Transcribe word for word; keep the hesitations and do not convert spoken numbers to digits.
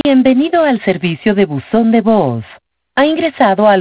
Bienvenido al servicio de buzón de voz. Ha ingresado al